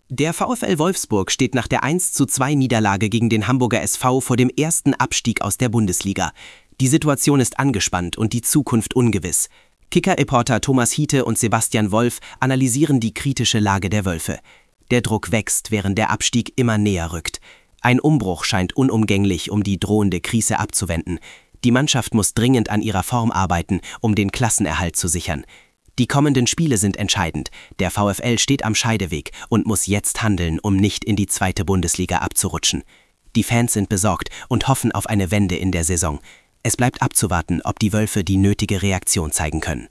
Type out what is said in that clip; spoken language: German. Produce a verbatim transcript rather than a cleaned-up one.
Der VfL Wolfsburg steht nach der eins zu zwei Niederlage gegen den Hamburger S V vor dem ersten Abstieg aus der Bundesliga. Die Situation ist angespannt und die Zukunft ungewiss. Kicker-Reporter Thomas Hiete und Sebastian Wolf analysieren die kritische Lage der Wölfe. Der Druck wächst, während der Abstieg immer näher rückt. Ein Umbruch scheint unumgänglich, um die drohende Krise abzuwenden. Die Mannschaft muss dringend an ihrer Form arbeiten, um den Klassenerhalt zu sichern. Die kommenden Spiele sind entscheidend. Der VfL steht am Scheideweg und muss jetzt handeln, um nicht in die zweite Bundesliga abzurutschen. Die Fans sind besorgt und hoffen auf eine Wende in der Saison. Es bleibt abzuwarten, ob die Wölfe die nötige Reaktion zeigen können.